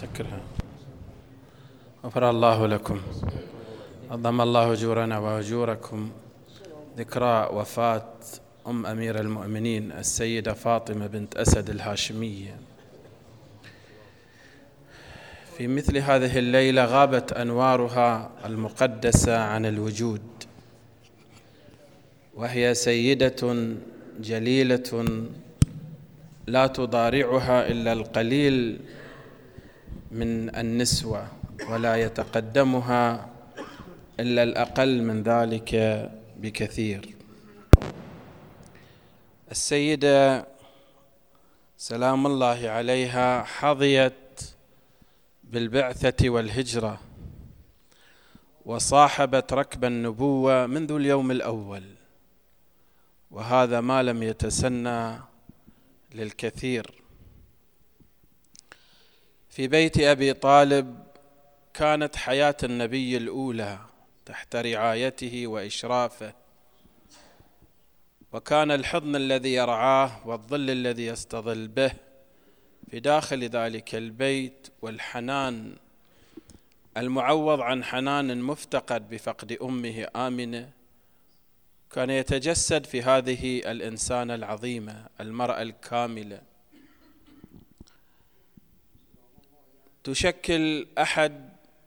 سكرها. غفر الله لكم، عظم الله أجورنا وأجوركم. ذكرى وفاة أمير المؤمنين السيدة فاطمة بنت أسد الهاشمية. في مثل هذه الليلة غابت أنوارها المقدسة عن الوجود، وهي سيدة جليلة لا تضارعها إلا القليل من النسوة، ولا يتقدمها إلا الأقل من ذلك بكثير. السيدة سلام الله عليها حظيت بالبعثة والهجرة، وصاحبت ركب النبوة منذ اليوم الأول، وهذا ما لم يتسنى للكثير. في بيت أبي طالب كانت حياة النبي الأولى تحت رعايته وإشرافه، وكان الحضن الذي يرعاه والظل الذي يستظل به في داخل ذلك البيت، والحنان المعوض عن حنان مفتقد بفقد أمه آمنة كان يتجسد في هذه الإنسانة العظيمة، المرأة الكاملة. تشكل أحد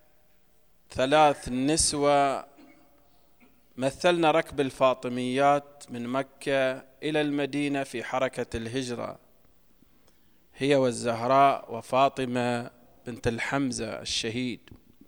3 نسوة مثلنا ركب الفاطميات من مكة إلى المدينة في حركة الهجرة، هي والزهراء وفاطمة بنت الحمزة الشهيد.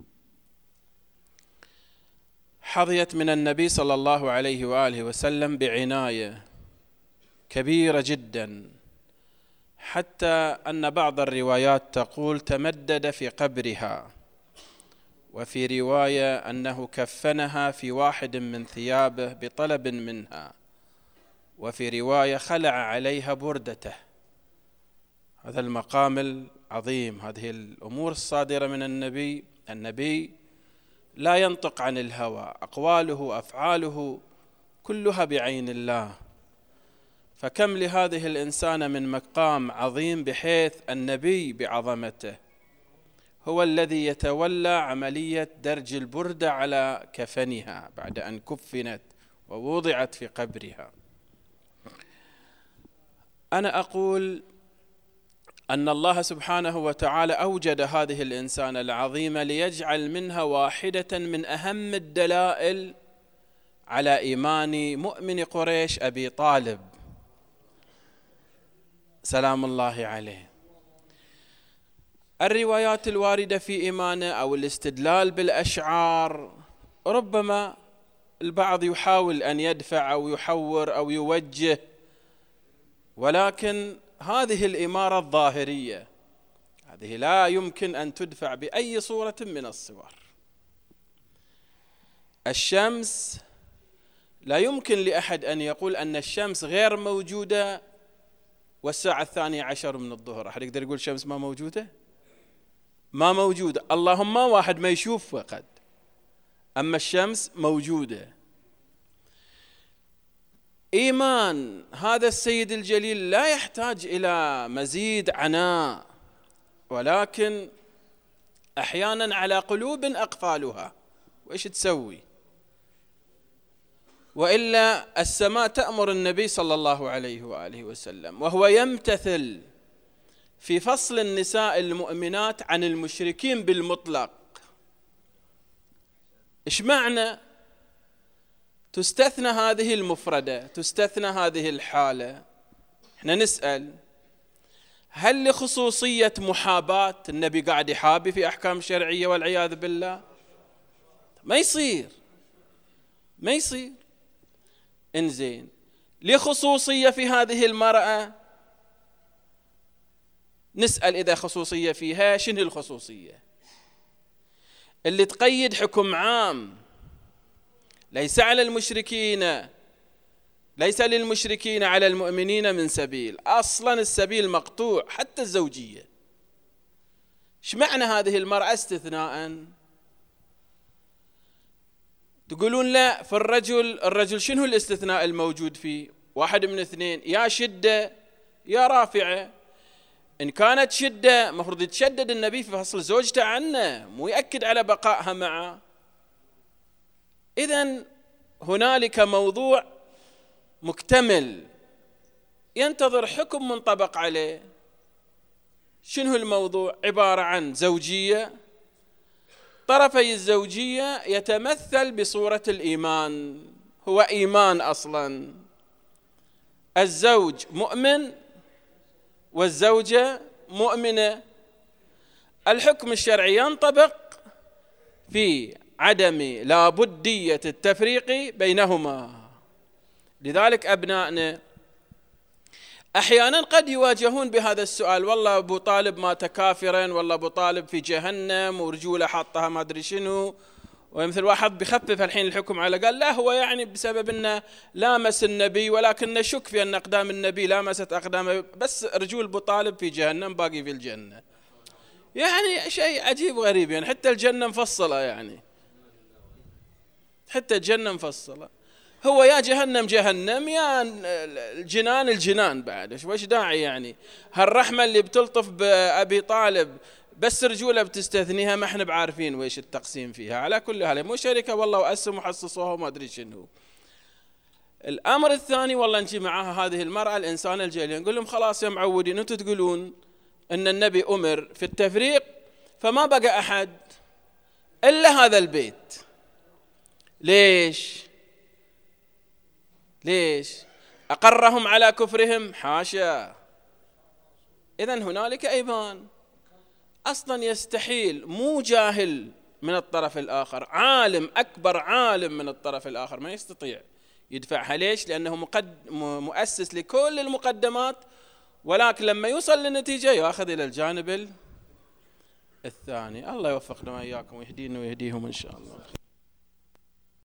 حظيت من النبي صلى الله عليه وآله وسلم بعناية كبيرة جدا، حتى أن بعض الروايات تقول تمدد في قبرها، وفي رواية أنه كفنها في واحد من ثيابه بطلب منها، وفي رواية خلع عليها بردته. هذا المقام العظيم، هذه الأمور الصادرة من النبي لا ينطق عن الهوى، أقواله أفعاله كلها بعين الله. فكم لهذه الإنسانة من مقام عظيم، بحيث النبي بعظمته هو الذي يتولى عملية درج البردة على كفنها بعد أن كفنت ووضعت في قبرها. أنا أقول أن الله سبحانه وتعالى أوجد هذه الإنسانة العظيمة ليجعل منها واحدة من أهم الدلائل على إيمان مؤمن قريش أبي طالب سلام الله عليه. الروايات الواردة في إيمانه أو الاستدلال بالأشعار، ربما البعض يحاول أن يدفع أو يحور أو يوجه، ولكن هذه الإمارة الظاهرية هذه لا يمكن أن تدفع بأي صورة من الصور. الشمس لا يمكن لأحد أن يقول أن الشمس غير موجودة والساعة 12 من الظهر. أحد يقدر يقول الشمس ما موجودة؟ ما موجودة، اللهم واحد ما يشوف فقط، أما الشمس موجودة. إيمان هذا السيد الجليل لا يحتاج إلى مزيد عناء، ولكن أحيانا على قلوب أقفالها، وإيش تسوي؟ وإلا السماء تأمر النبي صلى الله عليه وآله وسلم وهو يمتثل في فصل النساء المؤمنات عن المشركين بالمطلق. إيش معنى تستثنى هذه المفردة، تستثنى هذه الحالة؟ احنا نسأل، هل لخصوصية محاباة النبي قاعد يحابي في أحكام شرعية والعياذ بالله؟ ما يصير. إنزين، لخصوصية في هذه المرأة، نسأل إذا خصوصية فيها، شنو الخصوصية اللي تقيد حكم عام؟ ليس للمشركين على المؤمنين من سبيل، أصلا السبيل مقطوع، حتى الزوجية. ايش معنى هذه المرأة استثناء؟ تقولون لا، في الرجل شنو الاستثناء الموجود فيه؟ واحد من اثنين، يا شدة يا رافعة. إن كانت شدة مفروض يتشدد النبي في فصل زوجته عنه، مو يأكد على بقائها معه. إذن هنالك موضوع مكتمل ينتظر حكم منطبق عليه. شنو الموضوع؟ عبارة عن زوجية، طرفي الزوجية يتمثل بصورة الإيمان، هو إيمان أصلا، الزوج مؤمن والزوجة مؤمنة. الحكم الشرعي ينطبق في عدم لابدية التفريق بينهما. لذلك أبنائنا أحيانا قد يواجهون بهذا السؤال، والله أبو طالب مات كافرا، والله أبو طالب في جهنم ورجوله حطها ما أدري شنو، ومثل واحد بخفف الحين الحكم على قال لا هو يعني بسبب أنه لامس النبي، ولكن نشك في أن أقدام النبي لامست أقدامه، بس رجول أبو طالب في جهنم باقي في الجنة. يعني شيء عجيب غريب، يعني حتى الجنة مفصلة، يعني حتى الجنة مفصلة. هو يا جهنم جهنم يا الجنان الجنان، بعد وش داعي يعني هالرحمة اللي بتلطف بأبي طالب بس رجوله بتستثنيها، ما احنا بعارفين ويش التقسيم فيها. على كل حال مو شركة والله وأسم وحصصوها وما أدري شنو. الأمر الثاني، والله نجي معها هذه المرأة الإنسان الجليل، نقول لهم خلاص يا معودين أنتم تقولون أن النبي أمر في التفريق، فما بقى أحد إلا هذا البيت. ليش أقرهم على كفرهم؟ حاشا. إذن هنالك أيمان. أصلا يستحيل، مو جاهل من الطرف الآخر، عالم أكبر عالم من الطرف الآخر ما يستطيع يدفعها. ليش؟ لأنه مؤسس لكل المقدمات، ولكن لما يوصل للنتيجة يأخذ إلى الجانب الثاني. الله يوفقنا وإياكم ويهدينا ويهديهم إن شاء الله.